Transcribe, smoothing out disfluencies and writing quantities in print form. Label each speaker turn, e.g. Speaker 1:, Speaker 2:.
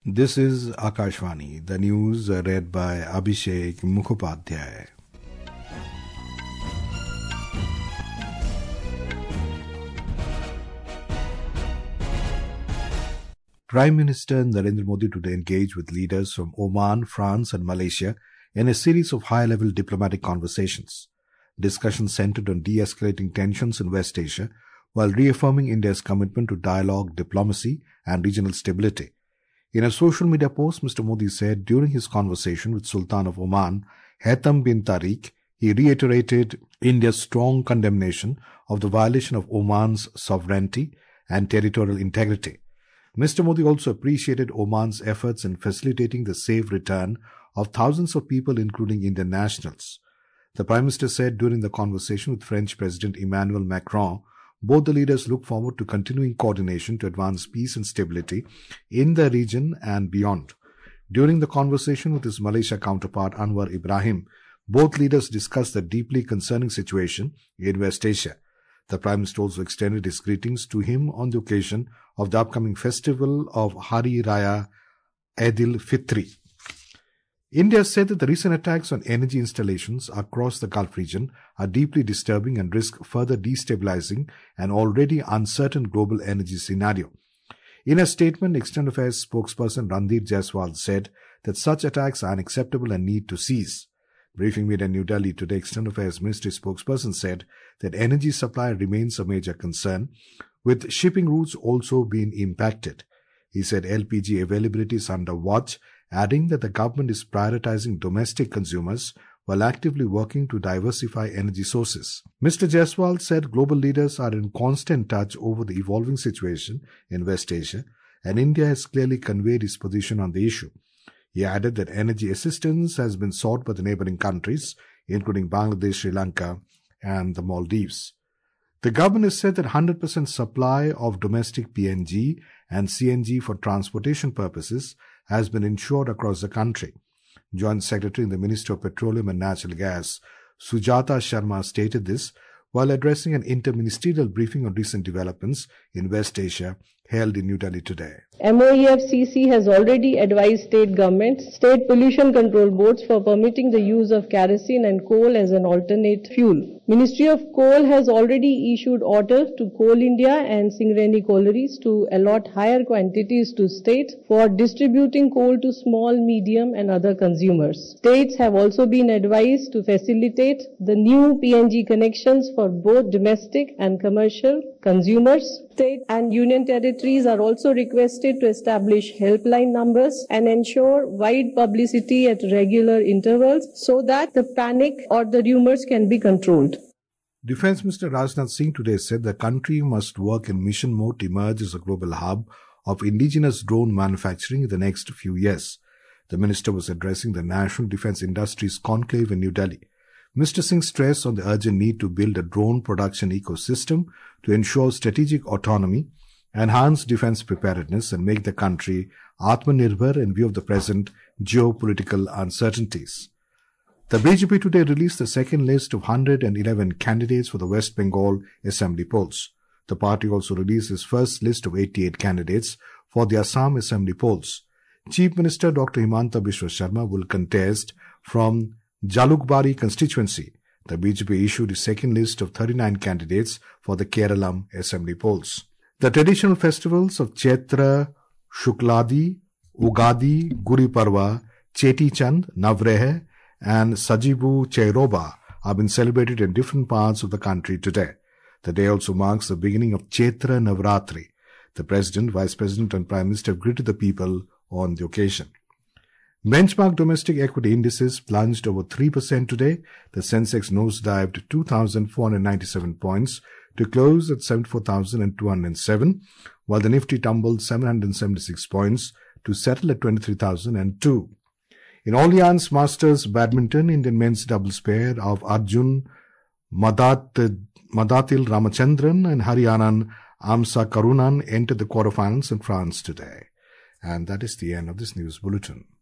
Speaker 1: This is Akashvani, the news read by Abhishek Mukhopadhyay. Prime Minister Narendra Modi today engaged with leaders from Oman, France and Malaysia in a series of high-level diplomatic conversations. Discussions centered on de-escalating tensions in West Asia while reaffirming India's commitment to dialogue, diplomacy and regional stability. In a social media post, Mr. Modi said during his conversation with Sultan of Oman, Haitham bin Tariq, he reiterated India's strong condemnation of the violation of Oman's sovereignty and territorial integrity. Mr. Modi also appreciated Oman's efforts in facilitating the safe return of thousands of people, including Indian nationals. The Prime Minister said during the conversation with French President Emmanuel Macron, both the leaders look forward to continuing coordination to advance peace and stability in the region and beyond. During the conversation with his Malaysia counterpart Anwar Ibrahim, both leaders discussed the deeply concerning situation in West Asia. The Prime Minister also extended his greetings to him on the occasion of the upcoming festival of Hari Raya Eid-ul-Fitr. India said that the recent attacks on energy installations across the Gulf region are deeply disturbing and risk further destabilizing an already uncertain global energy scenario. In a statement, External Affairs spokesperson Randeep Jaiswal said that such attacks are unacceptable and need to cease. Briefing made in New Delhi today, External Affairs Ministry spokesperson said that energy supply remains a major concern, with shipping routes also being impacted. He said LPG availability is under watch, adding that the government is prioritizing domestic consumers while actively working to diversify energy sources. Mr. Jaiswal said global leaders are in constant touch over the evolving situation in West Asia, and India has clearly conveyed its position on the issue. He added that energy assistance has been sought by the neighboring countries, including Bangladesh, Sri Lanka, and the Maldives. The government has said that 100% supply of domestic PNG and CNG for transportation purposes has been ensured across the country. Joint Secretary in the Ministry of Petroleum and Natural Gas, Sujata Sharma, stated this while addressing an interministerial briefing on recent developments in West Asia held in New Delhi today.
Speaker 2: MoEFCC has already advised state governments, state pollution control boards for permitting the use of kerosene and coal as an alternate fuel. Ministry of Coal has already issued orders to Coal India and Singareni collieries to allot higher quantities to states for distributing coal to small, medium and other consumers. States have also been advised to facilitate the new PNG connections for both domestic and commercial consumers. State and union territories are also requested to establish helpline numbers and ensure wide publicity at regular intervals so that the panic or the rumors can be controlled.
Speaker 1: Defence Minister Rajnath Singh today said the country must work in mission mode to emerge as a global hub of indigenous drone manufacturing in the next few years. The minister was addressing the National Defence Industries Conclave in New Delhi. Mr. Singh stressed on the urgent need to build a drone production ecosystem to ensure strategic autonomy, enhance defence preparedness and make the country Atmanirbhar in view of the present geopolitical uncertainties. The BJP today released the second list of 111 candidates for the West Bengal Assembly polls. The party also released its first list of 88 candidates for the Assam Assembly polls. Chief Minister Dr. Himanta Biswa Sharma will contest from Jalukbari constituency. The BJP issued its second list of 39 candidates for the Keralam Assembly polls. The traditional festivals of Chaitra Shukladi, Ugadi, Guri Parva, Cheti Chand, Navreh and Sajibu Chairoba have been celebrated in different parts of the country today. The day also marks the beginning of Chaitra Navratri. The President, Vice President and Prime Minister have greeted the people on the occasion. Benchmark domestic equity indices plunged over 3% today. The Sensex nosedived 2,497 points to close at 74,207, while the Nifty tumbled 776 points to settle at 23,002. In Allianz Masters Badminton, Indian men's doubles pair of Arjun Madatil Ramachandran and Haryanan Amsa Karunan entered the quarterfinals in France today. And that is the end of this news bulletin.